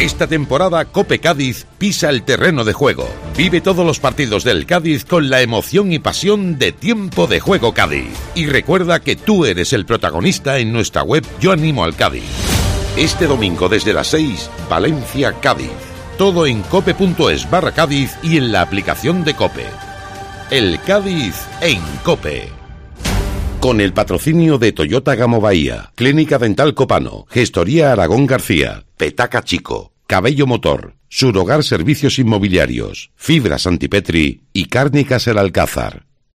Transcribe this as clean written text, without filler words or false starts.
Esta temporada Cope Cádiz pisa el terreno de juego. Vive todos los partidos del Cádiz con la emoción y pasión de Tiempo de Juego Cádiz. Y recuerda que tú eres el protagonista en nuestra web Yo Animo al Cádiz. Este domingo desde las 6, Valencia-Cádiz. Todo en cope.es/Cádiz y en la aplicación de Cope. El Cádiz en Cope. Con el patrocinio de Toyota Gamo Bahía, Clínica Dental Copano, Gestoría Aragón García, Petaca Chico, Cabello Motor, Surhogar Servicios Inmobiliarios, Fibras Antipetri y Cárnicas El Alcázar.